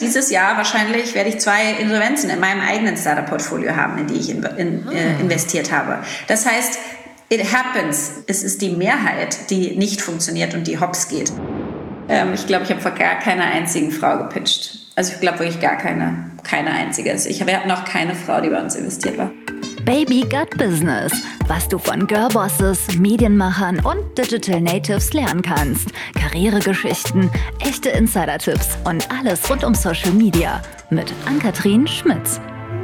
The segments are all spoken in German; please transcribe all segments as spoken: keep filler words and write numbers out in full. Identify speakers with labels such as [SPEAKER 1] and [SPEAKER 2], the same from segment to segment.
[SPEAKER 1] dieses Jahr wahrscheinlich werde ich zwei Insolvenzen in meinem eigenen Startup-Portfolio haben, in die ich in, in, äh, investiert habe. Das heißt, it happens. Es ist die Mehrheit, die nicht funktioniert und die hops geht. Ähm, ich glaube, ich habe vor gar keiner einzigen Frau gepitcht. Also ich glaube wirklich gar keine, keine einzige. Also ich, wir hatten noch keine Frau, die bei uns investiert war.
[SPEAKER 2] Baby Got Business. Was du von Girlbosses, Medienmachern und Digital Natives lernen kannst. Karrieregeschichten, echte Insider-Tipps und alles rund um Social Media. Mit Ann-Kathrin Schmitz.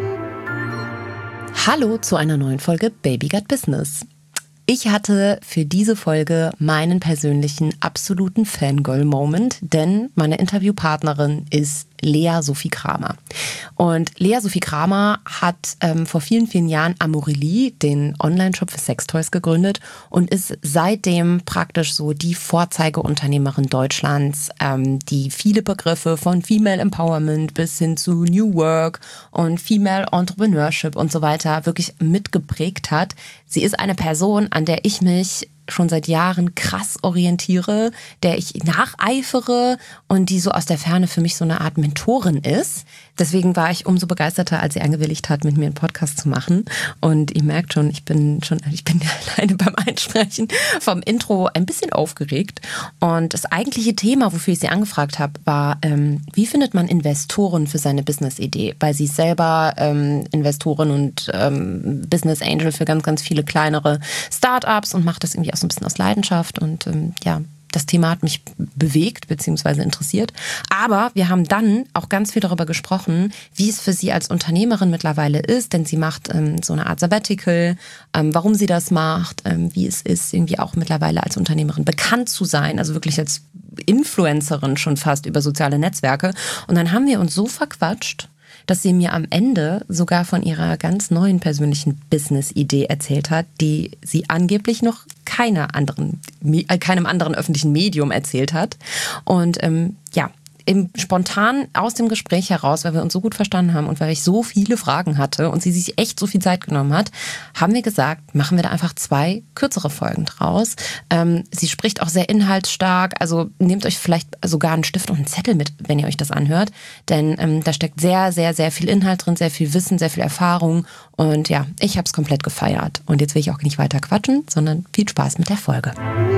[SPEAKER 3] Hallo zu einer neuen Folge Baby Got Business. Ich hatte für diese Folge meinen persönlichen absoluten Fangirl-Moment, denn meine Interviewpartnerin ist Lea Sophie Kramer. Und Lea Sophie Kramer hat ähm, vor vielen, vielen Jahren Amorelie, den Online-Shop für Sextoys, gegründet und ist seitdem praktisch so die Vorzeigeunternehmerin Deutschlands, ähm, die viele Begriffe von Female Empowerment bis hin zu New Work und Female Entrepreneurship und so weiter wirklich mitgeprägt hat. Sie ist eine Person, an der ich mich schon seit Jahren krass orientiere, der ich nacheifere und die so aus der Ferne für mich so eine Art Mentorin ist. Deswegen war ich umso begeisterter, als sie eingewilligt hat, mit mir einen Podcast zu machen. Und ihr merkt schon, ich bin schon, ich bin alleine beim Einsprechen vom Intro ein bisschen aufgeregt. Und das eigentliche Thema, wofür ich sie angefragt habe, war, ähm, wie findet man Investoren für seine Business-Idee? Weil sie ist selber ähm, Investorin und ähm, Business Angel für ganz, ganz viele kleinere Startups und macht das irgendwie auch so ein bisschen aus Leidenschaft. Und ähm, ja, das Thema hat mich bewegt bzw. interessiert. Aber wir haben dann auch ganz viel darüber gesprochen, wie es für sie als Unternehmerin mittlerweile ist, denn sie macht ähm, so eine Art Sabbatical, ähm, warum sie das macht, ähm, wie es ist, irgendwie auch mittlerweile als Unternehmerin bekannt zu sein, also wirklich als Influencerin schon fast über soziale Netzwerke. Und dann haben wir uns so verquatscht, dass sie mir am Ende sogar von ihrer ganz neuen persönlichen Business-Idee erzählt hat, die sie angeblich noch keiner anderen, keinem anderen öffentlichen Medium erzählt hat. Und ähm, ja, im spontan aus dem Gespräch heraus, weil wir uns so gut verstanden haben und weil ich so viele Fragen hatte und sie sich echt so viel Zeit genommen hat, haben wir gesagt, machen wir da einfach zwei kürzere Folgen draus. Ähm, sie spricht auch sehr inhaltsstark, also nehmt euch vielleicht sogar einen Stift und einen Zettel mit, wenn ihr euch das anhört, denn ähm, da steckt sehr, sehr, sehr viel Inhalt drin, sehr viel Wissen, sehr viel Erfahrung und ja, ich habe es komplett gefeiert. Und jetzt will ich auch nicht weiter quatschen, sondern viel Spaß mit der Folge.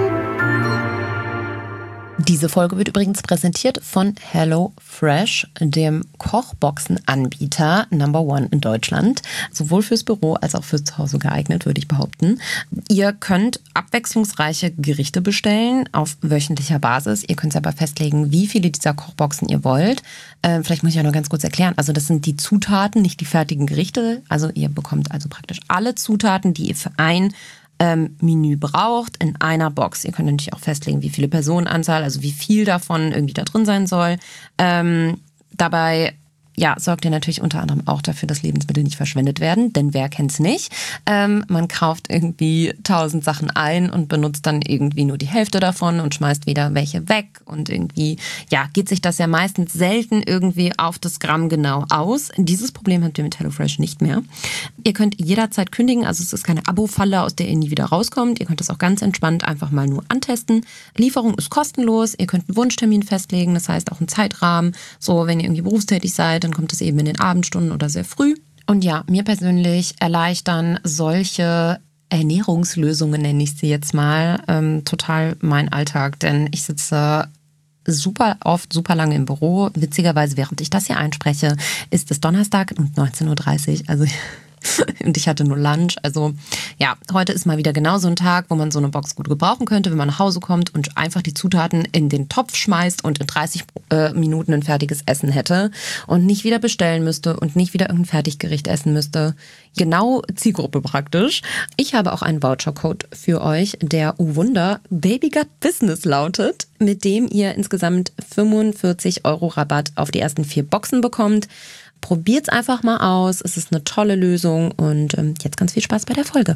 [SPEAKER 3] Diese Folge wird übrigens präsentiert von HelloFresh, dem Kochboxen-Anbieter Number One in Deutschland. Sowohl fürs Büro als auch fürs Zuhause geeignet, würde ich behaupten. Ihr könnt abwechslungsreiche Gerichte bestellen auf wöchentlicher Basis. Ihr könnt aber festlegen, wie viele dieser Kochboxen ihr wollt. Äh, vielleicht muss ich auch noch ganz kurz erklären. Also das sind die Zutaten, nicht die fertigen Gerichte. Also ihr bekommt also praktisch alle Zutaten, die ihr für ein Ähm, Menü braucht, in einer Box. Ihr könnt natürlich auch festlegen, wie viele Personenanzahl, also wie viel davon irgendwie da drin sein soll. Ähm, dabei ja, sorgt ihr natürlich unter anderem auch dafür, dass Lebensmittel nicht verschwendet werden, denn wer kennt's nicht? Ähm, man kauft irgendwie tausend Sachen ein und benutzt dann irgendwie nur die Hälfte davon und schmeißt wieder welche weg und irgendwie, ja, geht sich das ja meistens selten irgendwie auf das Gramm genau aus. Dieses Problem habt ihr mit HelloFresh nicht mehr. Ihr könnt jederzeit kündigen, also es ist keine Abo-Falle, aus der ihr nie wieder rauskommt. Ihr könnt das auch ganz entspannt einfach mal nur antesten. Lieferung ist kostenlos, ihr könnt einen Wunschtermin festlegen, das heißt auch einen Zeitrahmen. So, wenn ihr irgendwie berufstätig seid, dann kommt es eben in den Abendstunden oder sehr früh. Und ja, mir persönlich erleichtern solche Ernährungslösungen, nenne ich sie jetzt mal, ähm, total meinen Alltag. Denn ich sitze super oft, super lange im Büro. Witzigerweise, während ich das hier einspreche, ist es Donnerstag um neunzehn Uhr dreißig. Also und ich hatte nur Lunch. Also ja, heute ist mal wieder genau so ein Tag, wo man so eine Box gut gebrauchen könnte, wenn man nach Hause kommt und einfach die Zutaten in den Topf schmeißt und in dreißig äh, Minuten ein fertiges Essen hätte und nicht wieder bestellen müsste und nicht wieder irgendein Fertiggericht essen müsste. Genau Zielgruppe praktisch. Ich habe auch einen Vouchercode für euch, der, oh Wunder, Baby Got Business lautet, mit dem ihr insgesamt fünfundvierzig Euro Rabatt auf die ersten vier Boxen bekommt. Probiert's einfach mal aus. Es ist eine tolle Lösung und ähm, jetzt ganz viel Spaß bei der Folge.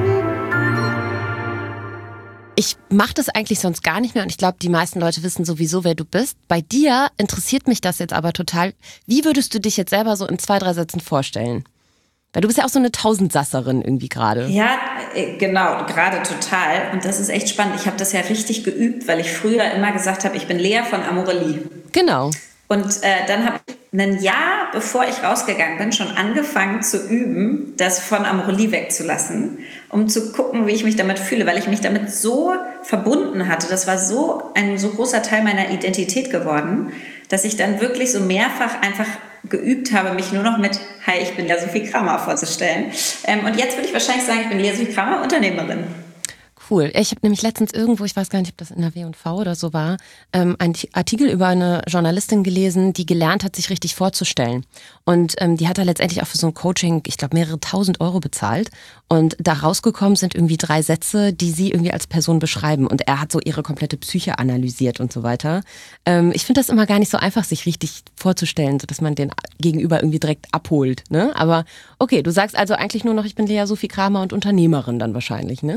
[SPEAKER 3] Ich mache das eigentlich sonst gar nicht mehr und ich glaube, die meisten Leute wissen sowieso, wer du bist. Bei dir interessiert mich das jetzt aber total. Wie würdest du dich jetzt selber so in zwei, drei Sätzen vorstellen? Weil du bist ja auch so eine Tausendsasserin irgendwie gerade.
[SPEAKER 1] Ja, genau, gerade total. Und das ist echt spannend. Ich habe das ja richtig geübt, weil ich früher immer gesagt habe, ich bin Lea von Amorelie.
[SPEAKER 3] Genau.
[SPEAKER 1] Und äh, dann habe ich ein Jahr, bevor ich rausgegangen bin, schon angefangen zu üben, das von Amorelie wegzulassen, um zu gucken, wie ich mich damit fühle, weil ich mich damit so verbunden hatte. Das war so ein so großer Teil meiner Identität geworden, dass ich dann wirklich so mehrfach einfach geübt habe, mich nur noch mit Hi, ich bin Lea Sophie Kramer vorzustellen. Ähm, und jetzt würde ich wahrscheinlich sagen, ich bin Lea Sophie Kramer, Unternehmerin.
[SPEAKER 3] Cool. Ich habe nämlich letztens irgendwo, ich weiß gar nicht, ob das in der W und V oder so war, ähm, einen Artikel über eine Journalistin gelesen, die gelernt hat, sich richtig vorzustellen. Und ähm, die hat da letztendlich auch für so ein Coaching, ich glaube, mehrere tausend Euro bezahlt. Und da rausgekommen sind irgendwie drei Sätze, die sie irgendwie als Person beschreiben. Und er hat so ihre komplette Psyche analysiert und so weiter. Ähm, ich finde das immer gar nicht so einfach, sich richtig vorzustellen, sodass man den Gegenüber irgendwie direkt abholt. Ne? Aber okay, du sagst also eigentlich nur noch, ich bin Lea Sophie Kramer und Unternehmerin dann wahrscheinlich, ne?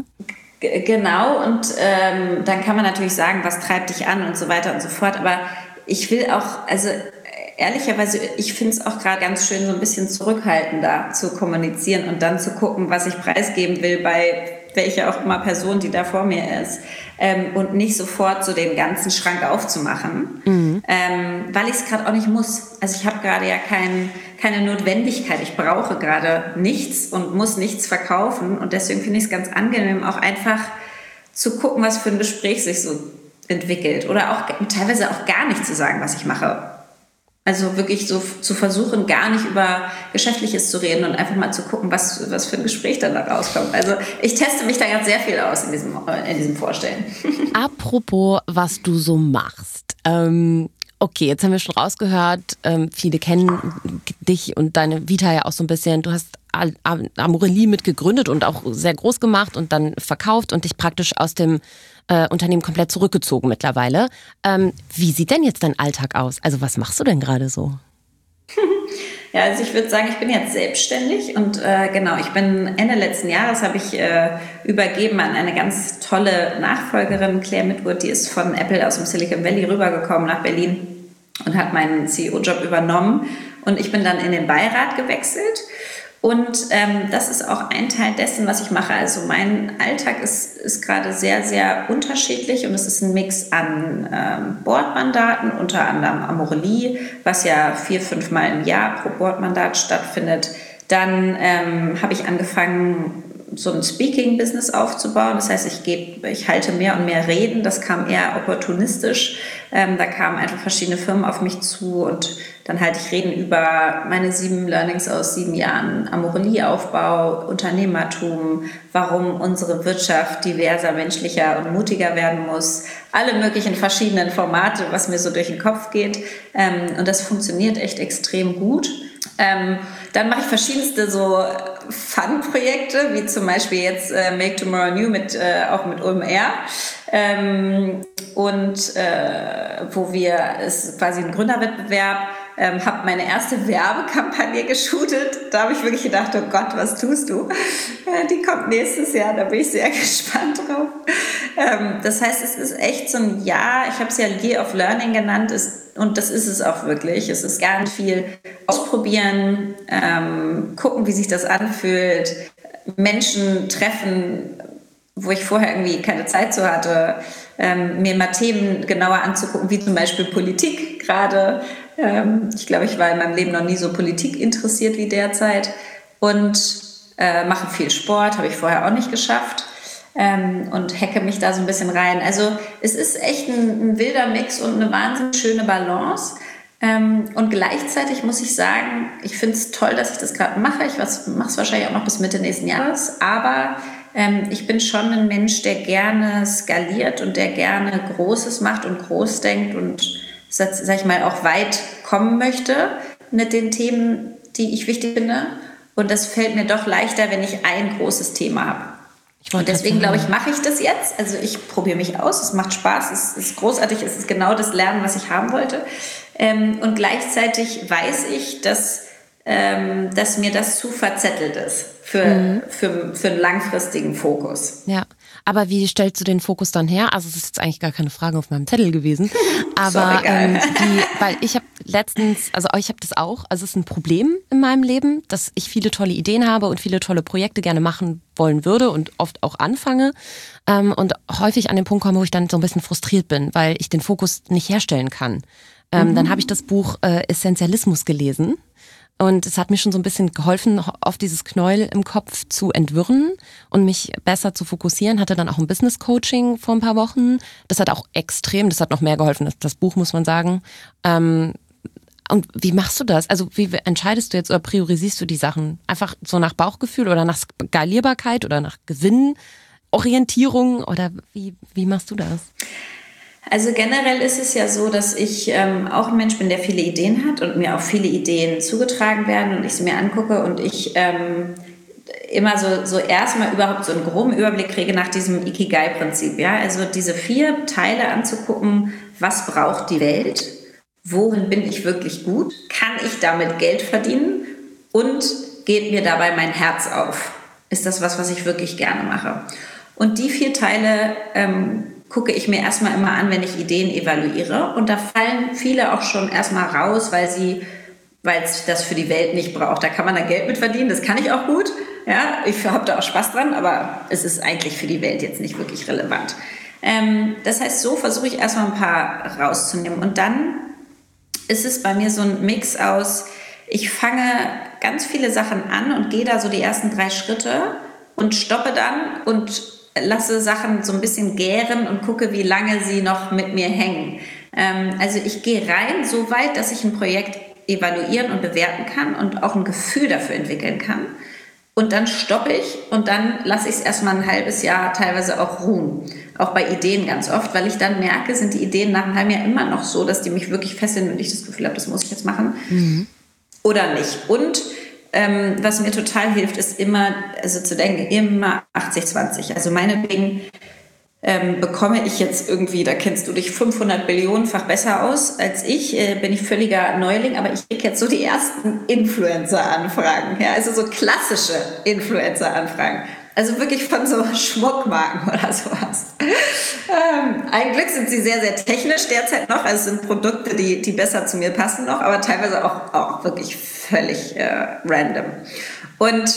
[SPEAKER 1] Genau, und ähm, dann kann man natürlich sagen, was treibt dich an und so weiter und so fort. Aber ich will auch, also ehrlicherweise, ich finde es auch gerade ganz schön, so ein bisschen zurückhaltender zu kommunizieren und dann zu gucken, was ich preisgeben will bei welcher auch immer Person, die da vor mir ist. Ähm, und nicht sofort so den ganzen Schrank aufzumachen, mhm. ähm, weil ich es gerade auch nicht muss. Also ich habe gerade ja kein, keine Notwendigkeit. Ich brauche gerade nichts und muss nichts verkaufen. Und deswegen finde ich es ganz angenehm, auch einfach zu gucken, was für ein Gespräch sich so entwickelt. Oder auch teilweise auch gar nicht zu sagen, was ich mache. Also wirklich so zu versuchen, gar nicht über Geschäftliches zu reden und einfach mal zu gucken, was, was für ein Gespräch dann da rauskommt. Also ich teste mich da ganz sehr viel aus in diesem, in diesem Vorstellen.
[SPEAKER 3] Apropos, was du so machst. Ähm, okay, jetzt haben wir schon rausgehört, ähm, viele kennen dich und deine Vita ja auch so ein bisschen. Du hast Amorelie mitgegründet und auch sehr groß gemacht und dann verkauft und dich praktisch aus dem äh, Unternehmen komplett zurückgezogen mittlerweile. Ähm, wie sieht denn jetzt dein Alltag aus? Also was machst du denn gerade so?
[SPEAKER 1] Ja, also ich würde sagen, ich bin jetzt selbstständig und äh, genau, ich bin Ende letzten Jahres habe ich äh, übergeben an eine ganz tolle Nachfolgerin, Claire Midwood, die ist von Apple aus dem Silicon Valley rübergekommen nach Berlin und hat meinen C E O-Job übernommen und ich bin dann in den Beirat gewechselt. Und ähm, das ist auch ein Teil dessen, was ich mache. Also mein Alltag ist, ist gerade sehr, sehr unterschiedlich und es ist ein Mix an ähm, Boardmandaten, unter anderem Amorelie, was ja vier, fünf Mal im Jahr pro Boardmandat stattfindet. Dann ähm, habe ich angefangen, so ein Speaking-Business aufzubauen. Das heißt, ich gebe, ich halte mehr und mehr Reden. Das kam eher opportunistisch. Ähm, da kamen einfach verschiedene Firmen auf mich zu und dann halte ich Reden über meine sieben Learnings aus sieben Jahren Amorelie-Aufbau, Unternehmertum, warum unsere Wirtschaft diverser, menschlicher und mutiger werden muss. Alle möglichen verschiedenen Formate, was mir so durch den Kopf geht. Ähm, und das funktioniert echt extrem gut. Ähm, dann mache ich verschiedenste so Fun-Projekte, wie zum Beispiel jetzt äh, Make Tomorrow New, mit, äh, auch mit O M R. Ähm, und äh, wo wir, es ist quasi ein Gründerwettbewerb, ähm, habe meine erste Werbekampagne geshootet. Da habe ich wirklich gedacht, oh Gott, was tust du? Äh, die kommt nächstes Jahr, da bin ich sehr gespannt drauf. Ähm, das heißt, es ist echt so ein Jahr, ich habe es ja Year of Learning genannt, ist, und das ist es auch wirklich. Es ist ganz viel ausprobieren, ähm, gucken, wie sich das anfühlt, Menschen treffen, wo ich vorher irgendwie keine Zeit zu hatte, ähm, mir mal Themen genauer anzugucken, wie zum Beispiel Politik gerade. Ähm, ich glaube, ich war in meinem Leben noch nie so Politik interessiert wie derzeit und äh, mache viel Sport, habe ich vorher auch nicht geschafft. Ähm, und hacke mich da so ein bisschen rein. Also es ist echt ein, ein wilder Mix und eine wahnsinnig schöne Balance. Ähm, und gleichzeitig muss ich sagen, ich finde es toll, dass ich das gerade mache. Ich mache es wahrscheinlich auch noch bis Mitte nächsten Jahres. Aber ähm, ich bin schon ein Mensch, der gerne skaliert und der gerne Großes macht und groß denkt und, sag ich mal, auch weit kommen möchte mit den Themen, die ich wichtig finde. Und das fällt mir doch leichter, wenn ich ein großes Thema habe. Und deswegen, glaube ich, mache ich das jetzt. Also ich probiere mich aus, es macht Spaß, es ist großartig, es ist genau das Lernen, was ich haben wollte. Ähm, und gleichzeitig weiß ich, dass, ähm, dass mir das zu verzettelt ist für, mhm. für, für einen langfristigen Fokus.
[SPEAKER 3] Ja, aber wie stellst du den Fokus dann her? Also es ist jetzt eigentlich gar keine Frage auf meinem Zettel gewesen. Aber ähm, die, weil ich habe letztens, also ich habe das auch, also es ist ein Problem in meinem Leben, dass ich viele tolle Ideen habe und viele tolle Projekte gerne machen wollen würde und oft auch anfange ähm, und häufig an den Punkt komme, wo ich dann so ein bisschen frustriert bin, weil ich den Fokus nicht herstellen kann. Ähm, mhm. Dann habe ich das Buch äh, Essentialismus gelesen. Und es hat mir schon so ein bisschen geholfen, auf dieses Knäuel im Kopf zu entwirren und mich besser zu fokussieren. Hatte dann auch ein Business-Coaching vor ein paar Wochen. Das hat auch extrem, das hat noch mehr geholfen als das Buch, muss man sagen. Ähm, und wie machst du das? Also wie entscheidest du jetzt oder priorisierst du die Sachen? Einfach so nach Bauchgefühl oder nach Skalierbarkeit oder nach Gewinnorientierung? Oder wie, wie machst du das?
[SPEAKER 1] Also generell ist es ja so, dass ich ähm, auch ein Mensch bin, der viele Ideen hat und mir auch viele Ideen zugetragen werden und ich sie mir angucke und ich ähm, immer so, so erstmal überhaupt so einen groben Überblick kriege nach diesem Ikigai-Prinzip. Ja? Also diese vier Teile anzugucken, was braucht die Welt, worin bin ich wirklich gut, kann ich damit Geld verdienen und geht mir dabei mein Herz auf? Ist das was, was ich wirklich gerne mache? Und die vier Teile ähm, gucke ich mir erstmal immer an, wenn ich Ideen evaluiere. Und da fallen viele auch schon erstmal raus, weil sie, weil es das für die Welt nicht braucht. Da kann man dann Geld mit verdienen, das kann ich auch gut. Ja, ich habe da auch Spaß dran, aber es ist eigentlich für die Welt jetzt nicht wirklich relevant. Ähm, das heißt, so versuche ich erstmal ein paar rauszunehmen. Und dann ist es bei mir so ein Mix aus, ich fange ganz viele Sachen an und gehe da so die ersten drei Schritte und stoppe dann und lasse Sachen so ein bisschen gären und gucke, wie lange sie noch mit mir hängen. Ähm, also ich gehe rein so weit, dass ich ein Projekt evaluieren und bewerten kann und auch ein Gefühl dafür entwickeln kann. Und dann stoppe ich und dann lasse ich es erstmal ein halbes Jahr teilweise auch ruhen. Auch bei Ideen ganz oft, weil ich dann merke, sind die Ideen nach einem halben Jahr immer noch so, dass die mich wirklich fesseln und ich das Gefühl habe, das muss ich jetzt machen. Mhm. Oder nicht. Und Ähm, was mir total hilft, ist immer, also zu denken, immer achtzig zwanzig. Also meinetwegen ähm, bekomme ich jetzt irgendwie, da kennst du dich fünfhundert Billionenfach besser aus als ich, äh, bin ich völliger Neuling, aber ich kriege jetzt so die ersten Influencer-Anfragen, ja, also so klassische Influencer-Anfragen. Also wirklich von so Schmuckmarken oder sowas. Ähm, ein Glück sind sie sehr, sehr technisch derzeit noch. Also es sind Produkte, die, die besser zu mir passen noch, aber teilweise auch, auch wirklich völlig äh, random. Und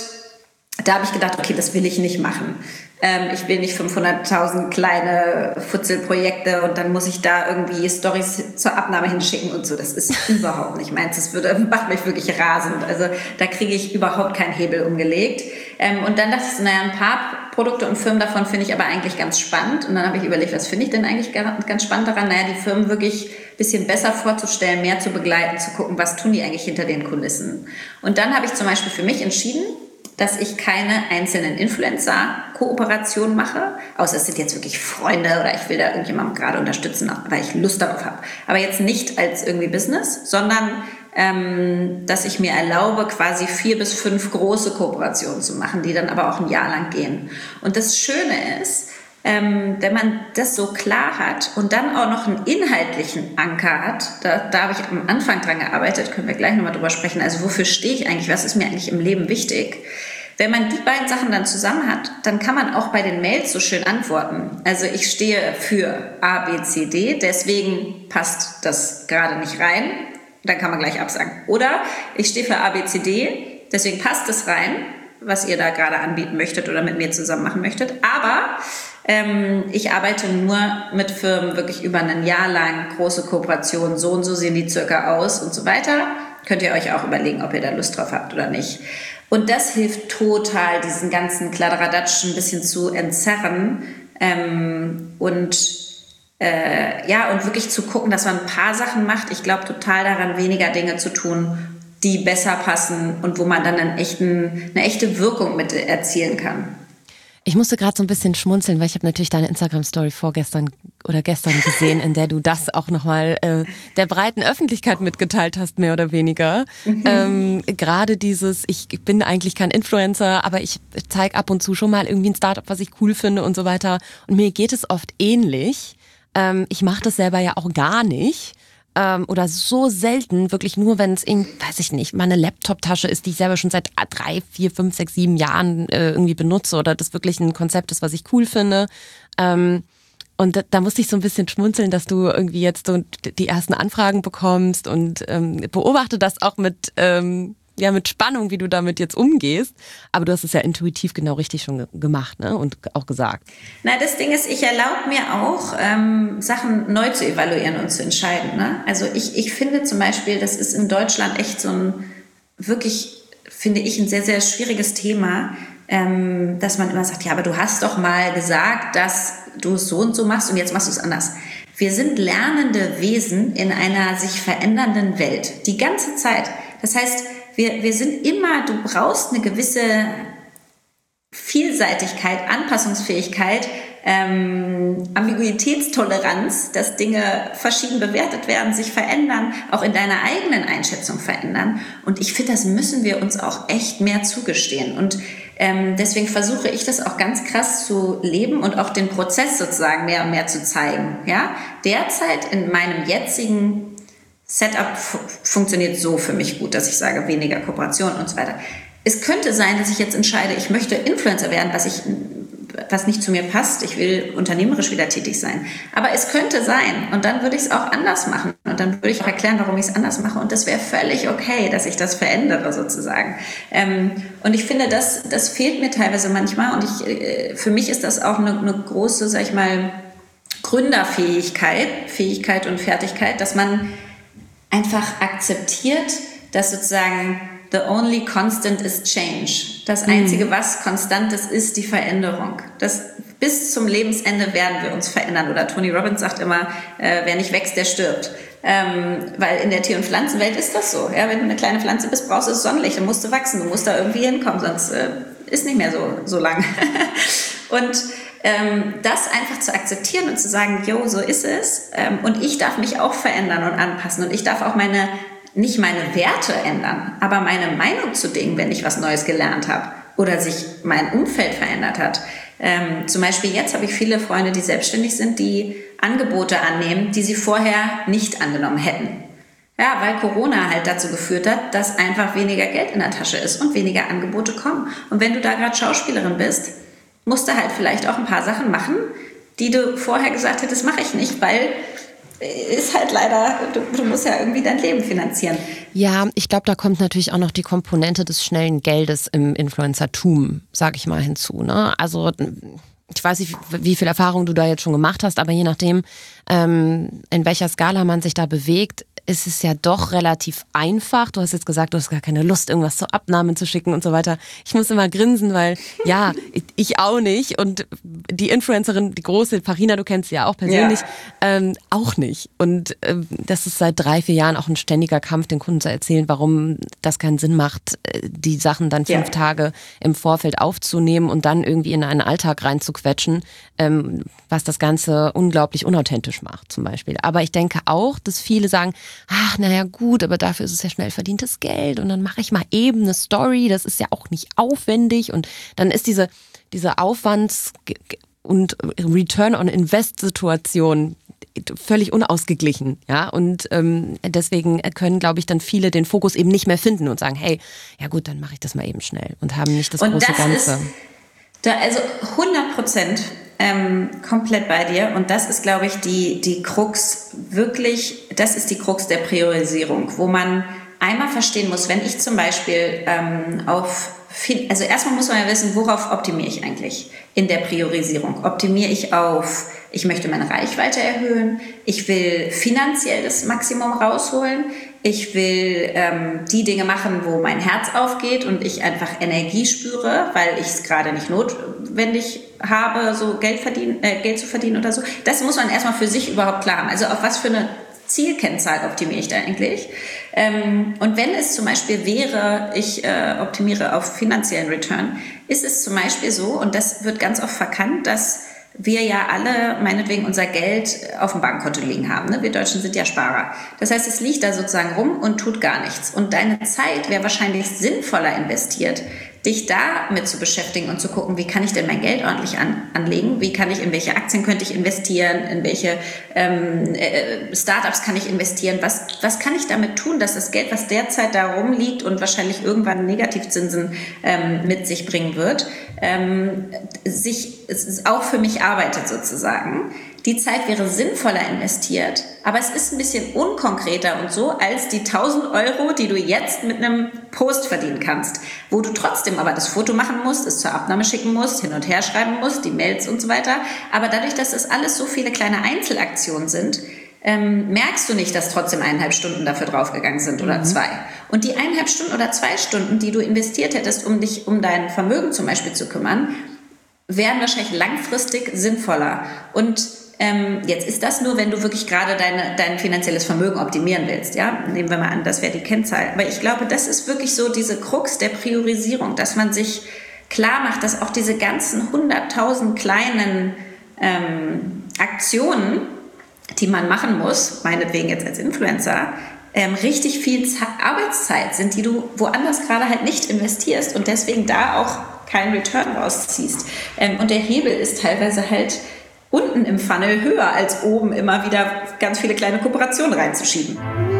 [SPEAKER 1] da habe ich gedacht, okay, das will ich nicht machen. Ähm, ich will nicht fünfhunderttausend kleine Futzelprojekte und dann muss ich da irgendwie Storys zur Abnahme hinschicken und so. Das ist überhaupt nicht meins. Das würde, macht mich wirklich rasend. Also da kriege ich überhaupt keinen Hebel umgelegt. Ähm, und dann dachte ich, naja, ein paar Produkte und Firmen davon finde ich aber eigentlich ganz spannend. Und dann habe ich überlegt, was finde ich denn eigentlich ganz spannend daran? Naja, die Firmen wirklich ein bisschen besser vorzustellen, mehr zu begleiten, zu gucken, was tun die eigentlich hinter den Kulissen. Und dann habe ich zum Beispiel für mich entschieden, dass ich keine einzelnen Influencer-Kooperationen mache, außer es sind jetzt wirklich Freunde oder ich will da irgendjemanden gerade unterstützen, weil ich Lust darauf habe. Aber jetzt nicht als irgendwie Business, sondern ähm, dass ich mir erlaube, quasi vier bis fünf große Kooperationen zu machen, die dann aber auch ein Jahr lang gehen. Und das Schöne ist, ähm, wenn man das so klar hat und dann auch noch einen inhaltlichen Anker hat, da, da habe ich am Anfang dran gearbeitet, können wir gleich nochmal drüber sprechen, also wofür stehe ich eigentlich, was ist mir eigentlich im Leben wichtig? Wenn man die beiden Sachen dann zusammen hat, dann kann man auch bei den Mails so schön antworten. Also ich stehe für A, B, C, D, deswegen passt das gerade nicht rein, dann kann man gleich absagen. Oder ich stehe für A, B, C, D, deswegen passt es rein, was ihr da gerade anbieten möchtet oder mit mir zusammen machen möchtet, aber ähm, ich arbeite nur mit Firmen wirklich über ein Jahr lang, große Kooperationen, so und so sehen die circa aus und so weiter. Könnt ihr euch auch überlegen, ob ihr da Lust drauf habt oder nicht. Und das hilft total, diesen ganzen Kladderadatsch ein bisschen zu entzerren ähm, und äh, ja, und wirklich zu gucken, dass man ein paar Sachen macht. Ich glaube total daran, weniger Dinge zu tun, die besser passen und wo man dann einen echten, eine echte Wirkung mit erzielen kann.
[SPEAKER 3] Ich musste gerade so ein bisschen schmunzeln, weil ich habe natürlich deine Instagram-Story vorgestern oder gestern gesehen, in der du das auch nochmal äh, der breiten Öffentlichkeit mitgeteilt hast, mehr oder weniger. Mhm. Ähm, gerade dieses, ich bin eigentlich kein Influencer, aber ich zeige ab und zu schon mal irgendwie ein Startup, was ich cool finde und so weiter. Und mir geht es oft ähnlich. Ähm, ich mache das selber ja auch gar nicht. Oder so selten, wirklich nur, wenn es eben, weiß ich nicht, meine Laptop-Tasche ist, die ich selber schon seit drei, vier, fünf, sechs, sieben Jahren äh, irgendwie benutze oder das wirklich ein Konzept ist, was ich cool finde. Ähm, und da, da musste ich so ein bisschen schmunzeln, dass du irgendwie jetzt so die ersten Anfragen bekommst und ähm, beobachte das auch mit, ähm, ja, mit Spannung, wie du damit jetzt umgehst. Aber du hast es ja intuitiv genau richtig schon ge- gemacht, ne? Und auch gesagt.
[SPEAKER 1] Na, das Ding ist, ich erlaube mir auch, ähm, Sachen neu zu evaluieren und zu entscheiden. Ne? Also ich, ich finde zum Beispiel, das ist in Deutschland echt so ein wirklich, finde ich, ein sehr, sehr schwieriges Thema, ähm, dass man immer sagt, ja, aber du hast doch mal gesagt, dass du es so und so machst und jetzt machst du es anders. Wir sind lernende Wesen in einer sich verändernden Welt, die ganze Zeit. Das heißt, wir, wir sind immer, du brauchst eine gewisse Vielseitigkeit, Anpassungsfähigkeit, ähm, Ambiguitätstoleranz, dass Dinge verschieden bewertet werden, sich verändern, auch in deiner eigenen Einschätzung verändern. Und ich finde, das müssen wir uns auch echt mehr zugestehen. Und ähm, deswegen versuche ich das auch ganz krass zu leben und auch den Prozess sozusagen mehr und mehr zu zeigen. Ja? Derzeit in meinem jetzigen Setup f- funktioniert so für mich gut, dass ich sage, weniger Kooperation und so weiter. Es könnte sein, dass ich jetzt entscheide, ich möchte Influencer werden, was ich, was nicht zu mir passt. Ich will unternehmerisch wieder tätig sein. Aber es könnte sein. Und dann würde ich es auch anders machen. Und dann würde ich auch erklären, warum ich es anders mache. Und das wäre völlig okay, dass ich das verändere sozusagen. Ähm, und ich finde, das, das fehlt mir teilweise manchmal. Und ich, äh, für mich ist das auch eine, eine große, sag ich mal, Gründerfähigkeit, Fähigkeit und Fertigkeit, dass man einfach akzeptiert, dass sozusagen the only constant is change. Das Einzige, was konstant ist, ist die Veränderung. Das, bis zum Lebensende werden wir uns verändern. Oder Tony Robbins sagt immer, äh, wer nicht wächst, der stirbt. Ähm, weil in der Tier- und Pflanzenwelt ist das so. Ja? Wenn du eine kleine Pflanze bist, brauchst du das Sonnenlicht, dann musst du wachsen, du musst da irgendwie hinkommen, sonst äh, ist nicht mehr so, so lang. Und ähm, das einfach zu akzeptieren und zu sagen, jo, so ist es. Ähm, und ich darf mich auch verändern und anpassen. Und ich darf auch meine nicht meine Werte ändern, aber meine Meinung zu Dingen, wenn ich was Neues gelernt habe oder sich mein Umfeld verändert hat. Ähm, zum Beispiel jetzt habe ich viele Freunde, die selbstständig sind, die Angebote annehmen, die sie vorher nicht angenommen hätten. Ja, weil Corona halt dazu geführt hat, dass einfach weniger Geld in der Tasche ist und weniger Angebote kommen. Und wenn du da gerade Schauspielerin bist, musst du halt vielleicht auch ein paar Sachen machen, die du vorher gesagt hättest, mache ich nicht, weil ist halt leider, du, du musst ja irgendwie dein Leben finanzieren.
[SPEAKER 3] Ja, ich glaube, da kommt natürlich auch noch die Komponente des schnellen Geldes im Influencertum, sag ich mal, hinzu. Ne? Also ich weiß nicht, wie viel Erfahrung du da jetzt schon gemacht hast, aber je nachdem, ähm, in welcher Skala man sich da bewegt, ist es ja doch relativ einfach. Du hast jetzt gesagt, du hast gar keine Lust, irgendwas zur Abnahme zu schicken und so weiter. Ich muss immer grinsen, weil ja, ich auch nicht. Und die Influencerin, die große, Farina, du kennst sie ja auch persönlich, ja. ähm, auch nicht. Und ähm, das ist seit drei, vier Jahren auch ein ständiger Kampf, den Kunden zu erzählen, warum das keinen Sinn macht, die Sachen dann fünf ja. Tage im Vorfeld aufzunehmen und dann irgendwie in einen Alltag reinzuquetschen, ähm, was das Ganze unglaublich unauthentisch macht zum Beispiel. Aber ich denke auch, dass viele sagen, ach, naja gut, aber dafür ist es ja schnell verdientes Geld und dann mache ich mal eben eine Story, das ist ja auch nicht aufwendig und dann ist diese, diese Aufwands- und Return-on-Invest-Situation völlig unausgeglichen, ja, und ähm, deswegen können, glaube ich, dann viele den Fokus eben nicht mehr finden und sagen, hey, ja gut, dann mache ich das mal eben schnell und haben nicht das
[SPEAKER 1] und
[SPEAKER 3] große
[SPEAKER 1] das
[SPEAKER 3] Ganze.
[SPEAKER 1] Ist da, also hundert Prozent ähm, komplett bei dir und das ist, glaube ich, die, die Krux, wirklich, das ist die Krux der Priorisierung, wo man einmal verstehen muss, wenn ich zum Beispiel ähm, auf, viel, also erstmal muss man ja wissen, worauf optimiere ich eigentlich in der Priorisierung? Optimiere ich auf, ich möchte meine Reichweite erhöhen, ich will finanziell das Maximum rausholen, ich will ähm, die Dinge machen, wo mein Herz aufgeht und ich einfach Energie spüre, weil ich es gerade nicht notwendig habe, so Geld, verdienen, äh, Geld zu verdienen oder so. Das muss man erstmal für sich überhaupt klar haben. Also auf was für eine Zielkennzahl optimiere ich da eigentlich? Ähm, und wenn es zum Beispiel wäre, ich äh, optimiere auf finanziellen Return, ist es zum Beispiel so, und das wird ganz oft verkannt, dass wir ja alle meinetwegen unser Geld auf dem Bankkonto liegen haben. Ne? Wir Deutschen sind ja Sparer. Das heißt, es liegt da sozusagen rum und tut gar nichts. Und deine Zeit wäre wahrscheinlich sinnvoller investiert, dich damit zu beschäftigen und zu gucken, wie kann ich denn mein Geld ordentlich an, anlegen, wie kann ich, in welche Aktien könnte ich investieren, in welche ähm, äh, Startups kann ich investieren, was, was kann ich damit tun, dass das Geld, was derzeit da rumliegt und wahrscheinlich irgendwann Negativzinsen ähm, mit sich bringen wird, ähm, sich es auch für mich arbeitet sozusagen. Die Zeit wäre sinnvoller investiert, aber es ist ein bisschen unkonkreter und so als die tausend Euro, die du jetzt mit einem Post verdienen kannst, wo du trotzdem aber das Foto machen musst, es zur Abnahme schicken musst, hin und her schreiben musst, die Mails und so weiter. Aber dadurch, dass das alles so viele kleine Einzelaktionen sind, ähm, merkst du nicht, dass trotzdem eineinhalb Stunden dafür draufgegangen sind oder mhm. zwei. Und die eineinhalb Stunden oder zwei Stunden, die du investiert hättest, um dich um dein Vermögen zum Beispiel zu kümmern, wären wahrscheinlich langfristig sinnvoller. Und ähm, jetzt ist das nur, wenn du wirklich gerade deine, dein finanzielles Vermögen optimieren willst. Ja? Nehmen wir mal an, das wäre die Kennzahl. Aber ich glaube, das ist wirklich so diese Krux der Priorisierung, dass man sich klar macht, dass auch diese ganzen hunderttausend kleinen ähm, Aktionen, die man machen muss, meinetwegen jetzt als Influencer, ähm, richtig viel Ze- Arbeitszeit sind, die du woanders gerade halt nicht investierst und deswegen da auch keinen Return rausziehst. Ähm, und der Hebel ist teilweise halt unten im Funnel höher als oben immer wieder ganz viele kleine Kooperationen reinzuschieben.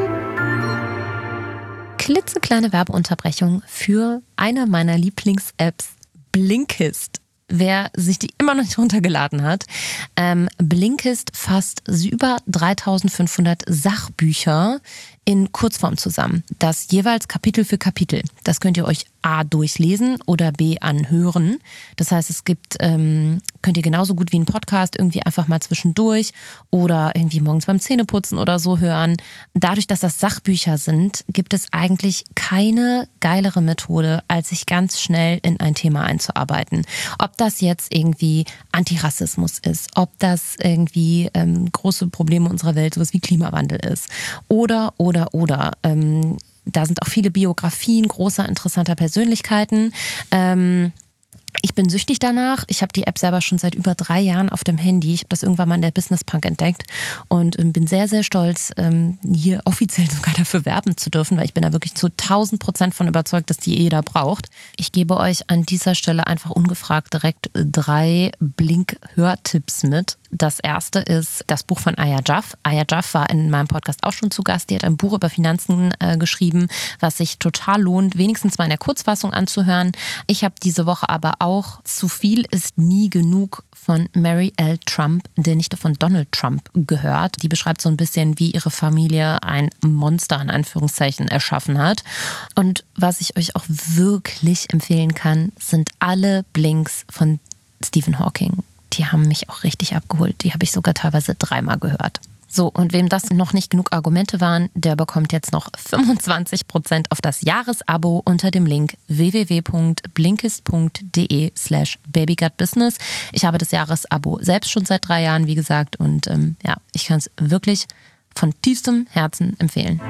[SPEAKER 3] Klitzekleine Werbeunterbrechung für eine meiner Lieblings-Apps, Blinkist. Wer sich die immer noch nicht runtergeladen hat, ähm, Blinkist fasst über dreitausendfünfhundert Sachbücher in Kurzform zusammen. Das jeweils Kapitel für Kapitel. Das könnt ihr euch A durchlesen oder B anhören. Das heißt, es gibt, ähm, könnt ihr genauso gut wie einen Podcast irgendwie einfach mal zwischendurch oder irgendwie morgens beim Zähneputzen oder so hören. Dadurch, dass das Sachbücher sind, gibt es eigentlich keine geilere Methode, als sich ganz schnell in ein Thema einzuarbeiten. Ob das jetzt irgendwie Antirassismus ist, ob das irgendwie ähm, große Probleme unserer Welt, sowas wie Klimawandel ist oder, oder, oder. Ähm, da sind auch viele Biografien großer, interessanter Persönlichkeiten. Ähm, Ich bin süchtig danach. Ich habe die App selber schon seit über drei Jahren auf dem Handy. Ich habe das irgendwann mal in der Business Punk entdeckt und bin sehr, sehr stolz, hier offiziell sogar dafür werben zu dürfen, weil ich bin da wirklich zu tausend Prozent von überzeugt, dass die jeder braucht. Ich gebe euch an dieser Stelle einfach ungefragt direkt drei Blink-Hörtipps mit. Das erste ist das Buch von Aya Jaff. Aya Jaff war in meinem Podcast auch schon zu Gast. Die hat ein Buch über Finanzen äh, geschrieben, was sich total lohnt, wenigstens mal in der Kurzfassung anzuhören. Ich habe diese Woche aber auch Zu viel ist nie genug von Mary L. Trump, der Nichte von Donald Trump, gehört. Die beschreibt so ein bisschen, wie ihre Familie ein Monster in Anführungszeichen erschaffen hat. Und was ich euch auch wirklich empfehlen kann, sind alle Blinks von Stephen Hawking. Die haben mich auch richtig abgeholt. Die habe ich sogar teilweise dreimal gehört. So, und wem das noch nicht genug Argumente waren, der bekommt jetzt noch fünfundzwanzig Prozent auf das Jahresabo unter dem Link w w w punkt blinkist punkt de slash babygutbusiness. Ich habe das Jahresabo selbst schon seit drei Jahren, wie gesagt, und ähm, ja, ich kann es wirklich von tiefstem Herzen empfehlen.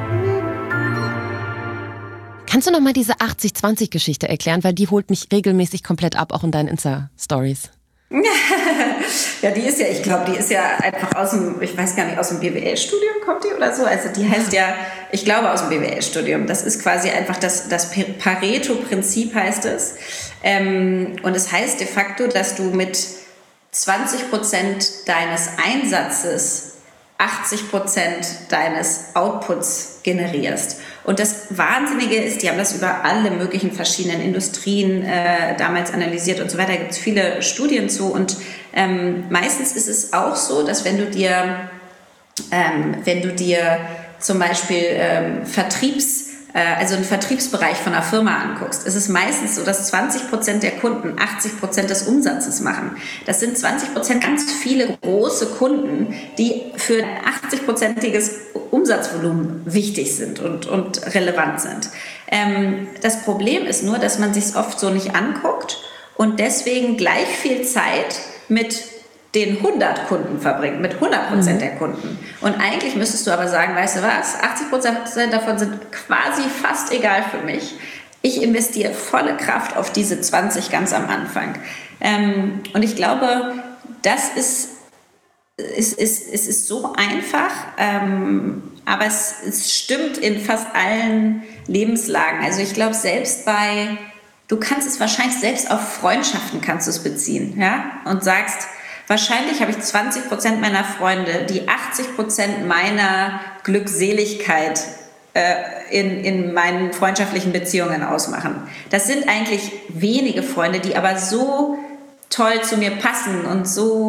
[SPEAKER 3] Kannst du noch mal diese achtzig zwanzig Geschichte erklären, weil die holt mich regelmäßig komplett ab, auch in deinen Insta-Stories.
[SPEAKER 1] Ja, die ist ja, ich glaube, die ist ja einfach aus dem, ich weiß gar nicht, aus dem B W L-Studium kommt die oder so. Also die heißt ja, ich glaube aus dem B W L-Studium. Das ist quasi einfach das, das Pareto-Prinzip heißt es. Ähm, und es heißt de facto, dass du mit zwanzig Prozent deines Einsatzes achtzig Prozent deines Outputs generierst. Und das Wahnsinnige ist, die haben das über alle möglichen verschiedenen Industrien äh, damals analysiert und so weiter. Da gibt es viele Studien zu. Und ähm, meistens ist es auch so, dass wenn du dir, ähm, wenn du dir zum Beispiel ähm, Vertriebs also einen Vertriebsbereich von einer Firma anguckst, ist es meistens so, dass zwanzig Prozent der Kunden achtzig Prozent des Umsatzes machen. Das sind zwanzig Prozent ganz viele große Kunden, die für ein achtzig-prozentiges Umsatzvolumen wichtig sind und, und relevant sind. Ähm, das Problem ist nur, dass man sich es oft so nicht anguckt und deswegen gleich viel Zeit mit den hundert Kunden verbringt, mit hundert Prozent der Kunden. Und eigentlich müsstest du aber sagen, weißt du was, achtzig Prozent davon sind quasi fast egal für mich. Ich investiere volle Kraft auf diese zwanzig ganz am Anfang. Ähm, und ich glaube, das ist, ist, ist, ist, ist so einfach, ähm, aber es, es stimmt in fast allen Lebenslagen. Also ich glaube, selbst bei, du kannst es wahrscheinlich selbst auf Freundschaften kannst du es beziehen, ja, und sagst, wahrscheinlich habe ich zwanzig Prozent meiner Freunde, die achtzig Prozent meiner Glückseligkeit äh, in, in meinen freundschaftlichen Beziehungen ausmachen. Das sind eigentlich wenige Freunde, die aber so toll zu mir passen und so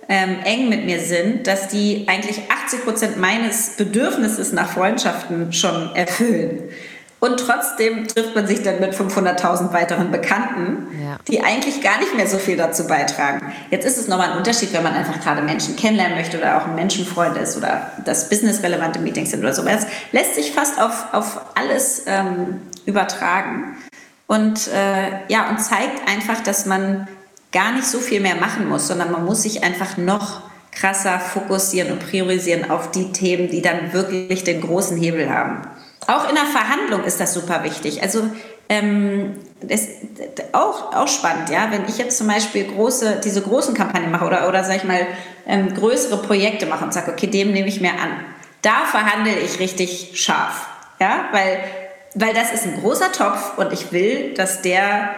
[SPEAKER 1] ähm, eng mit mir sind, dass die eigentlich achtzig Prozent meines Bedürfnisses nach Freundschaften schon erfüllen. Und trotzdem trifft man sich dann mit fünfhunderttausend weiteren Bekannten, ja. die eigentlich gar nicht mehr so viel dazu beitragen. Jetzt ist es nochmal ein Unterschied, wenn man einfach gerade Menschen kennenlernen möchte oder auch ein Menschenfreund ist oder das businessrelevante Meetings sind oder so. Das lässt sich fast auf, auf alles ähm, übertragen. Und, äh, ja, und zeigt einfach, dass man gar nicht so viel mehr machen muss, sondern man muss sich einfach noch krasser fokussieren und priorisieren auf die Themen, die dann wirklich den großen Hebel haben. Auch in der Verhandlung ist das super wichtig. Also ähm, das auch auch spannend, ja. Wenn ich jetzt zum Beispiel große diese großen Kampagnen mache oder oder sag ich mal ähm, größere Projekte mache und sage, okay, dem nehme ich mehr an. Da verhandle ich richtig scharf, ja, weil weil das ist ein großer Topf und ich will, dass der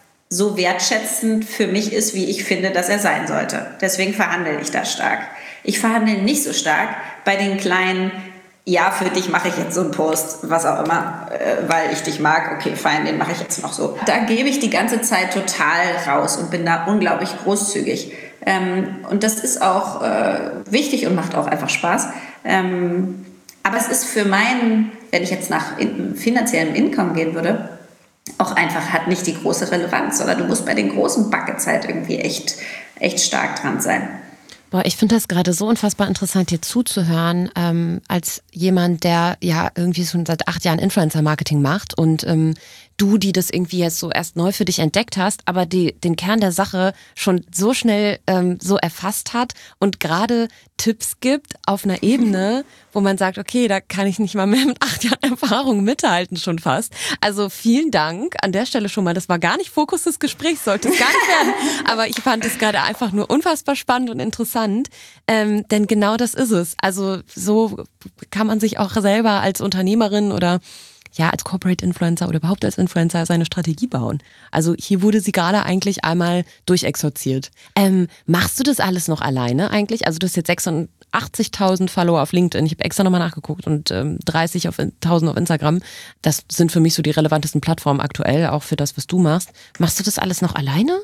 [SPEAKER 1] so wertschätzend für mich ist, wie ich finde, dass er sein sollte. Deswegen verhandle ich da stark. Ich verhandle nicht so stark bei den kleinen, ja, für dich mache ich jetzt so einen Post, was auch immer, äh, weil ich dich mag, okay, fein, den mache ich jetzt noch so. Da gebe ich die ganze Zeit total raus und bin da unglaublich großzügig. Ähm, und das ist auch äh, wichtig und macht auch einfach Spaß. Ähm, aber es ist für meinen, wenn ich jetzt nach in, finanziellem Income gehen würde, auch einfach hat nicht die große Relevanz, sondern du musst bei den großen Buckets halt irgendwie echt, echt stark dran sein.
[SPEAKER 3] Boah, ich finde das gerade so unfassbar interessant, dir zuzuhören, ähm, als jemand, der ja irgendwie schon seit acht Jahren Influencer-Marketing macht und ähm, du, die das irgendwie jetzt so erst neu für dich entdeckt hast, aber die den Kern der Sache schon so schnell ähm, so erfasst hat und gerade Tipps gibt auf einer Ebene, wo man sagt, okay, da kann ich nicht mal mehr mit acht Jahren Erfahrung mithalten schon fast. Also vielen Dank an der Stelle schon mal. Das war gar nicht Fokus des Gesprächs, sollte es gar nicht werden. Aber ich fand es gerade einfach nur unfassbar spannend und interessant, ähm, denn genau das ist es. Also so kann man sich auch selber als Unternehmerin oder ja, als Corporate Influencer oder überhaupt als Influencer seine Strategie bauen. Also hier wurde sie gerade eigentlich einmal durchexorziert. Ähm, machst du das alles noch alleine eigentlich? Also du hast jetzt sechsundachtzigtausend Follower auf LinkedIn. Ich habe extra nochmal nachgeguckt und ähm, dreißigtausend auf Instagram. Das sind für mich so die relevantesten Plattformen aktuell, auch für das, was du machst. Machst du das alles noch alleine?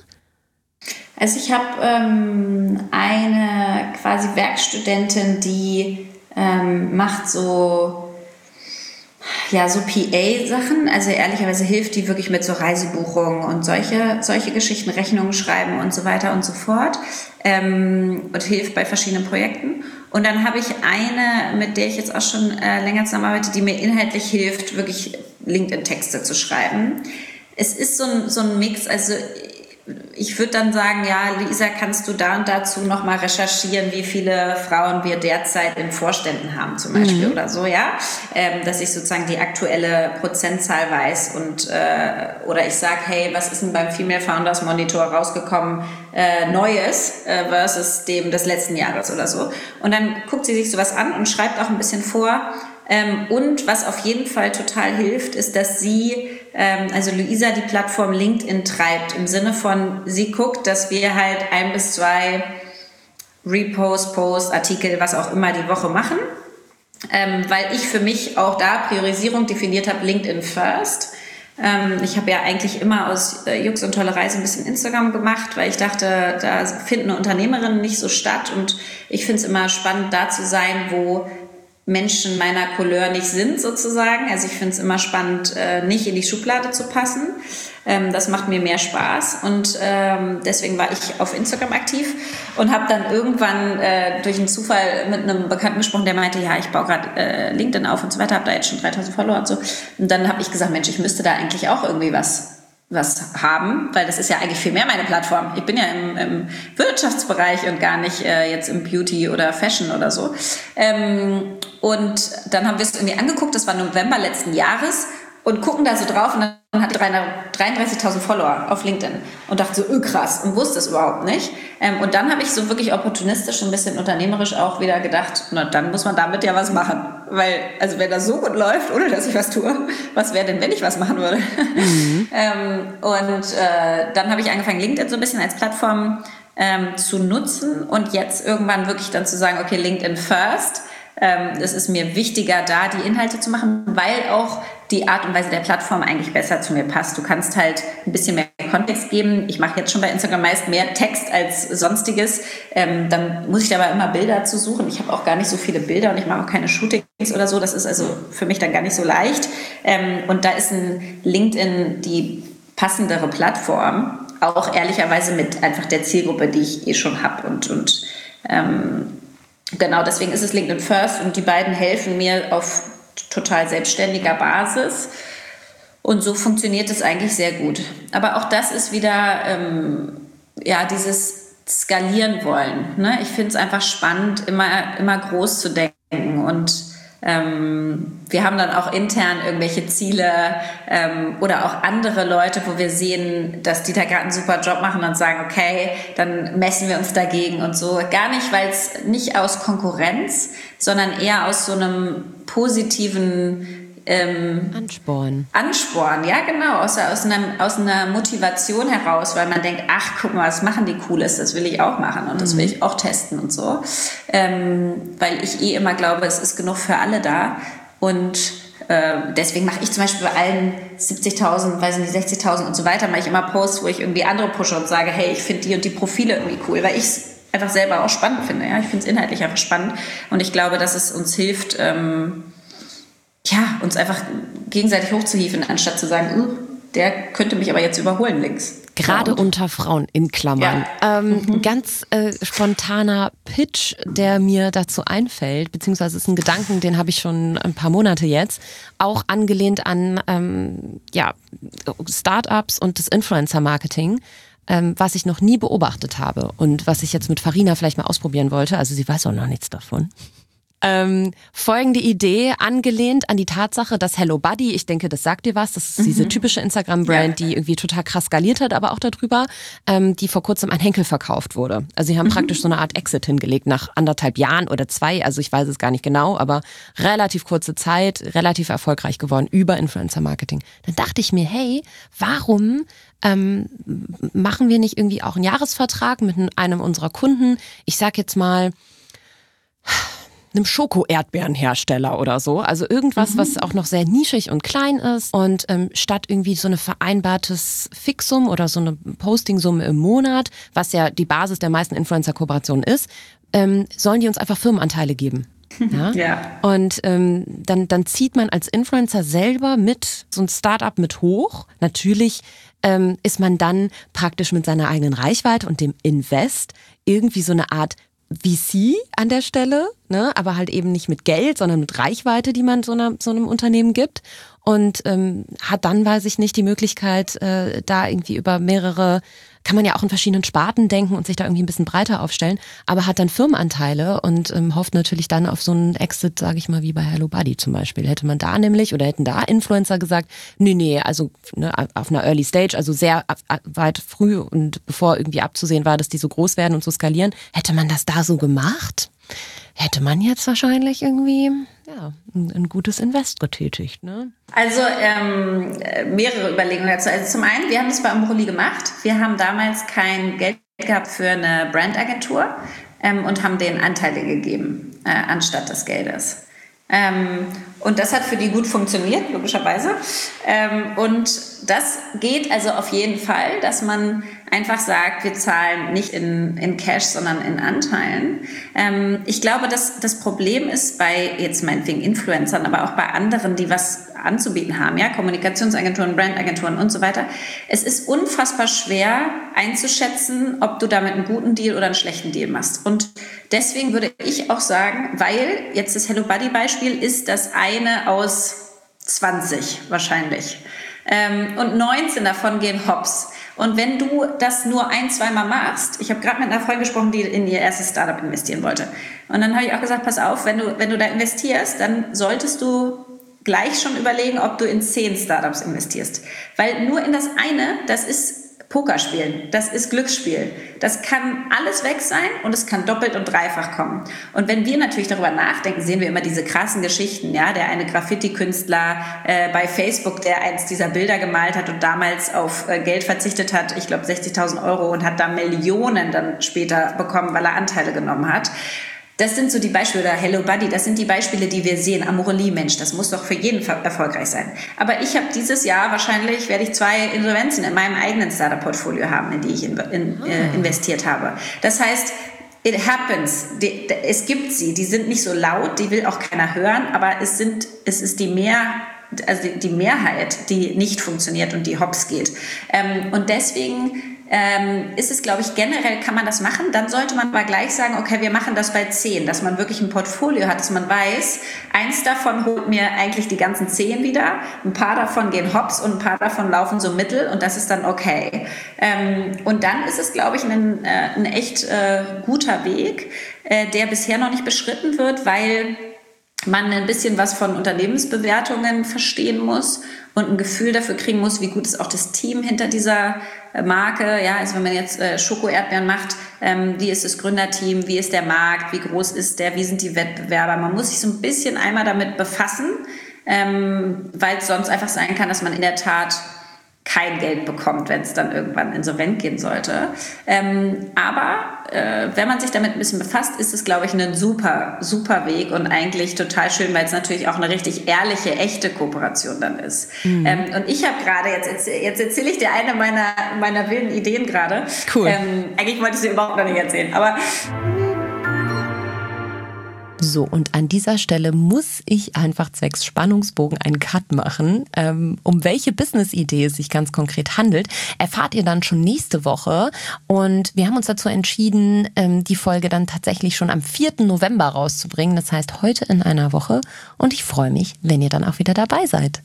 [SPEAKER 1] Also ich habe ähm, eine quasi Werkstudentin, die ähm, macht so ja, so P A-Sachen, also ehrlicherweise hilft die wirklich mit so Reisebuchungen und solche, solche Geschichten, Rechnungen schreiben und so weiter und so fort ähm, und hilft bei verschiedenen Projekten. Und dann habe ich eine, mit der ich jetzt auch schon äh, länger zusammenarbeite, die mir inhaltlich hilft, wirklich LinkedIn-Texte zu schreiben. Es ist so ein, so ein Mix, also ich würde dann sagen, ja, Lisa, kannst du da und dazu nochmal recherchieren, wie viele Frauen wir derzeit in Vorständen haben zum Beispiel mhm. oder so, ja, ähm, dass ich sozusagen die aktuelle Prozentzahl weiß und äh, oder ich sage, hey, was ist denn beim Female Founders Monitor rausgekommen, äh, Neues äh, versus dem des letzten Jahres oder so. Und dann guckt sie sich sowas an und schreibt auch ein bisschen vor. Ähm, und was auf jeden Fall total hilft, ist, dass sie, ähm, also Luisa, die Plattform LinkedIn treibt, im Sinne von, sie guckt, dass wir halt ein bis zwei Repost, Post, Artikel, was auch immer die Woche machen, ähm, weil ich für mich auch da Priorisierung definiert habe, LinkedIn first. Ähm, ich habe ja eigentlich immer aus äh, Jux und Tollerei so ein bisschen Instagram gemacht, weil ich dachte, da finden Unternehmerinnen nicht so statt und ich finde es immer spannend, da zu sein, wo Menschen meiner Couleur nicht sind sozusagen. Also ich finde es immer spannend, nicht in die Schublade zu passen. Das macht mir mehr Spaß und deswegen war ich auf Instagram aktiv und habe dann irgendwann durch einen Zufall mit einem Bekannten gesprochen, der meinte, ja, ich baue gerade LinkedIn auf und so weiter, habe da jetzt schon dreitausend Follower und so. Und dann habe ich gesagt, Mensch, ich müsste da eigentlich auch irgendwie was was haben, weil das ist ja eigentlich viel mehr meine Plattform. Ich bin ja im, im Wirtschaftsbereich und gar nicht äh, jetzt im Beauty oder Fashion oder so. Ähm, und dann haben wir es irgendwie angeguckt, das war November letzten Jahres und gucken da so drauf und dann hat dreiunddreißigtausend Follower auf LinkedIn und dachte so, öh, krass, und wusste es überhaupt nicht. Ähm, und dann habe ich so wirklich opportunistisch, ein bisschen unternehmerisch auch wieder gedacht, na, dann muss man damit ja was machen. Weil, also wenn das so gut läuft, ohne dass ich was tue, was wäre denn, wenn ich was machen würde? Mhm. ähm, und äh, dann habe ich angefangen, LinkedIn so ein bisschen als Plattform ähm, zu nutzen und jetzt irgendwann wirklich dann zu sagen, okay, LinkedIn first. Ähm, es ist mir wichtiger, da die Inhalte zu machen, weil auch die Art und Weise der Plattform eigentlich besser zu mir passt. Du kannst halt ein bisschen mehr Kontext geben. Ich mache jetzt schon bei Instagram meist mehr Text als Sonstiges. Ähm, dann muss ich da aber immer Bilder zu suchen. Ich habe auch gar nicht so viele Bilder und ich mache auch keine Shootings oder so. Das ist also für mich dann gar nicht so leicht. Ähm, und da ist ein LinkedIn die passendere Plattform. Auch ehrlicherweise mit einfach der Zielgruppe, die ich eh schon habe. Und, und ähm, genau deswegen ist es LinkedIn First und die beiden helfen mir auf total selbstständiger Basis. Und so funktioniert es eigentlich sehr gut. Aber auch das ist wieder ähm, ja, dieses Skalieren wollen. Ne? Ich finde es einfach spannend, immer, immer groß zu denken. Und ähm, wir haben dann auch intern irgendwelche Ziele ähm, oder auch andere Leute, wo wir sehen, dass die da gerade einen super Job machen und sagen, okay, dann messen wir uns dagegen und so. Gar nicht, weil es nicht aus Konkurrenz, sondern eher aus so einem positiven Ähm,
[SPEAKER 3] Ansporn.
[SPEAKER 1] Ansporn, ja genau, aus, aus, einer, aus einer Motivation heraus, weil man denkt, ach, guck mal, was machen die Cooles, das will ich auch machen und das will ich auch testen und so. Ähm, weil ich eh immer glaube, es ist genug für alle da und äh, deswegen mache ich zum Beispiel bei allen siebzigtausend, weiß nicht, sechzigtausend und so weiter, mache ich immer Posts, wo ich irgendwie andere pushe und sage, hey, ich finde die und die Profile irgendwie cool, weil ich es einfach selber auch spannend finde. Ja? Ich finde es inhaltlich einfach spannend und ich glaube, dass es uns hilft, ähm, ja, uns einfach gegenseitig hochzuhieven, anstatt zu sagen, uh, der könnte mich aber jetzt überholen links.
[SPEAKER 3] Gerade
[SPEAKER 1] ja,
[SPEAKER 3] unter Frauen in Klammern. Ja. Ähm, mhm. Ganz äh, spontaner Pitch, der mir dazu einfällt, beziehungsweise ist ein Gedanken, den habe ich schon ein paar Monate jetzt, auch angelehnt an ähm, ja, Startups und das Influencer-Marketing, ähm, was ich noch nie beobachtet habe und was ich jetzt mit Farina vielleicht mal ausprobieren wollte. Also sie weiß auch noch nichts davon. Ähm, folgende Idee, angelehnt an die Tatsache, dass Hello Buddy, ich denke, das sagt dir was, das ist mhm. diese typische Instagram-Brand, ja. die irgendwie total krass skaliert hat, aber auch darüber, ähm, die vor kurzem an Henkel verkauft wurde. Also sie haben mhm. praktisch so eine Art Exit hingelegt nach anderthalb Jahren oder zwei, also ich weiß es gar nicht genau, aber relativ kurze Zeit, relativ erfolgreich geworden über Influencer-Marketing. Dann dachte ich mir, hey, warum ähm, machen wir nicht irgendwie auch einen Jahresvertrag mit einem unserer Kunden? Ich sag jetzt mal, einem Schoko-Erdbeerenhersteller oder so. Also irgendwas, mhm. was auch noch sehr nischig und klein ist. Und ähm, statt irgendwie so eine vereinbartes Fixum oder so eine Postingsumme im Monat, was ja die Basis der meisten Influencer-Kooperationen ist, ähm, sollen die uns einfach Firmenanteile geben. Ja? ja. Und ähm, dann, dann zieht man als Influencer selber mit so ein Startup mit hoch. Natürlich ähm, ist man dann praktisch mit seiner eigenen Reichweite und dem Invest irgendwie so eine Art V C an der Stelle, ne, aber halt eben nicht mit Geld, sondern mit Reichweite, die man so, einer, so einem Unternehmen gibt und ähm, hat dann, weiß ich nicht, die Möglichkeit, äh, da irgendwie über mehrere, kann man ja auch in verschiedenen Sparten denken und sich da irgendwie ein bisschen breiter aufstellen, aber hat dann Firmenanteile und ähm, hofft natürlich dann auf so einen Exit, sage ich mal, wie bei Hello Buddy zum Beispiel. Hätte man da nämlich oder hätten da Influencer gesagt, nee, nee, also ne, auf einer Early Stage, also sehr ab, ab, weit früh und bevor irgendwie abzusehen war, dass die so groß werden und so skalieren, hätte man das da so gemacht, hätte man jetzt wahrscheinlich irgendwie ja, ein, ein gutes Invest getätigt. Ne?
[SPEAKER 1] Also ähm, mehrere Überlegungen dazu. Also zum einen, wir haben das bei Ambroly gemacht. Wir haben damals kein Geld gehabt für eine Brandagentur ähm, und haben denen Anteile gegeben, äh, anstatt des Geldes. Ähm, und das hat für die gut funktioniert, logischerweise. Ähm, und das geht also auf jeden Fall, dass man einfach sagt, wir zahlen nicht in, in Cash, sondern in Anteilen. Ähm, ich glaube, dass das Problem ist bei jetzt meinetwegen Influencern, aber auch bei anderen, die was anzubieten haben, ja, Kommunikationsagenturen, Brandagenturen und so weiter. Es ist unfassbar schwer einzuschätzen, ob du damit einen guten Deal oder einen schlechten Deal machst. Und deswegen würde ich auch sagen, weil jetzt das Hello Buddy Beispiel ist das eine aus zwanzig wahrscheinlich. Ähm, und neunzehn davon gehen hops. Und wenn du das nur ein-, zweimal machst, ich habe gerade mit einer Freundin gesprochen, die in ihr erstes Startup investieren wollte. Und dann habe ich auch gesagt, pass auf, wenn du, wenn du da investierst, dann solltest du gleich schon überlegen, ob du in zehn Startups investierst. Weil nur in das eine, das ist Pokerspielen, das ist Glücksspiel. Das kann alles weg sein und es kann doppelt und dreifach kommen. Und wenn wir natürlich darüber nachdenken, sehen wir immer diese krassen Geschichten, ja, der eine Graffiti-Künstler äh, bei Facebook, der eins dieser Bilder gemalt hat und damals auf äh, Geld verzichtet hat, ich glaube sechzigtausend Euro und hat da Millionen dann später bekommen, weil er Anteile genommen hat. Das sind so die Beispiele, oder Hello Buddy, das sind die Beispiele, die wir sehen. Amorelie, Mensch, das muss doch für jeden erfolgreich sein. Aber ich habe dieses Jahr wahrscheinlich, werde ich zwei Insolvenzen in meinem eigenen Startup-Portfolio haben, in die ich in, in, äh, investiert habe. Das heißt, it happens. Die, es gibt sie, die sind nicht so laut, die will auch keiner hören, aber es sind, es ist die mehr, also die, die Mehrheit, die nicht funktioniert und die hops geht. Ähm, und deswegen ähm, ist es, glaube ich, generell kann man das machen. Dann sollte man aber gleich sagen, okay, wir machen das bei zehn, dass man wirklich ein Portfolio hat, dass man weiß, eins davon holt mir eigentlich die ganzen zehn wieder, ein paar davon gehen hops und ein paar davon laufen so mittel und das ist dann okay. Ähm, und dann ist es, glaube ich, ein, äh, ein echt äh, guter Weg, äh, der bisher noch nicht beschritten wird, weil man ein bisschen was von Unternehmensbewertungen verstehen muss und ein Gefühl dafür kriegen muss, wie gut ist auch das Team hinter dieser Marke. Ja, also wenn man jetzt äh, Schoko-Erdbeeren macht, ähm, wie ist das Gründerteam, wie ist der Markt, wie groß ist der, wie sind die Wettbewerber. Man muss sich so ein bisschen einmal damit befassen, ähm, weil es sonst einfach sein kann, dass man in der Tat kein Geld bekommt, wenn es dann irgendwann insolvent gehen sollte. Ähm, aber äh, wenn man sich damit ein bisschen befasst, ist es, glaube ich, ein super, super Weg und eigentlich total schön, weil es natürlich auch eine richtig ehrliche, echte Kooperation dann ist. Mhm. Ähm, und ich habe gerade, jetzt, jetzt erzähle ich dir eine meiner, meiner wilden Ideen gerade.
[SPEAKER 3] Cool.
[SPEAKER 1] Ähm, eigentlich wollte ich sie überhaupt noch nicht erzählen, aber...
[SPEAKER 3] So, und an dieser Stelle muss ich einfach zwecks Spannungsbogen einen Cut machen. Ähm, um welche Business-Idee es sich ganz konkret handelt, erfahrt ihr dann schon nächste Woche. Und wir haben uns dazu entschieden, ähm, die Folge dann tatsächlich schon am vierten November rauszubringen. Das heißt, heute in einer Woche. Und ich freue mich, wenn ihr dann auch wieder dabei seid.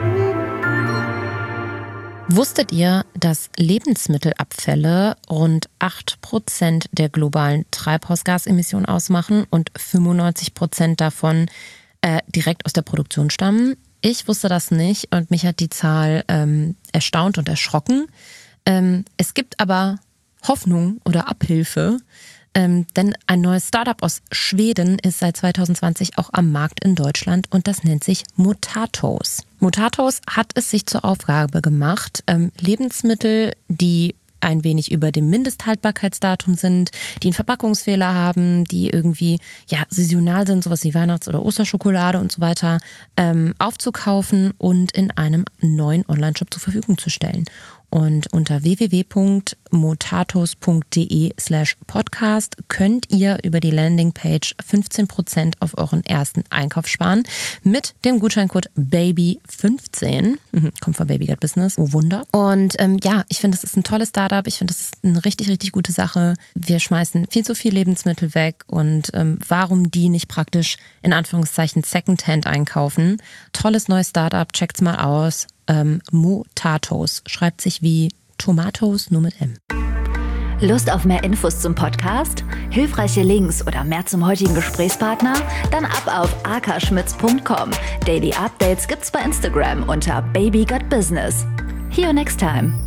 [SPEAKER 3] Wusstet ihr, dass Lebensmittelabfälle rund acht Prozent der globalen Treibhausgasemissionen ausmachen und fünfundneunzig Prozent davon äh, direkt aus der Produktion stammen? Ich wusste das nicht und mich hat die Zahl ähm, erstaunt und erschrocken. Ähm, es gibt aber Hoffnung oder Abhilfe, ähm, denn ein neues Startup aus Schweden ist seit zwanzig zwanzig auch am Markt in Deutschland und das nennt sich Motatos. Motatos hat es sich zur Aufgabe gemacht, ähm, Lebensmittel, die ein wenig über dem Mindesthaltbarkeitsdatum sind, die einen Verpackungsfehler haben, die irgendwie ja saisonal sind, sowas wie Weihnachts- oder Osterschokolade und so weiter, ähm, aufzukaufen und in einem neuen Online-Shop zur Verfügung zu stellen. Und unter w w w punkt motatos punkt d e slash podcast könnt ihr über die Landingpage fünfzehn Prozent auf euren ersten Einkauf sparen mit dem Gutscheincode baby fünfzehn. Kommt von Baby Gut Business, oh Wunder. Und ähm, ja, ich finde, das ist ein tolles Startup. Ich finde, das ist eine richtig, richtig gute Sache. Wir schmeißen viel zu viel Lebensmittel weg und ähm, warum die nicht praktisch in Anführungszeichen Secondhand einkaufen? Tolles neues Startup, checkt's mal aus. Ähm, Motatos schreibt sich wie Tomatos, nur mit M.
[SPEAKER 2] Lust auf mehr Infos zum Podcast? Hilfreiche Links oder mehr zum heutigen Gesprächspartner? Dann ab auf a k schmitz punkt com. Daily Updates gibt's bei Instagram unter Baby Gut Business. See you next time.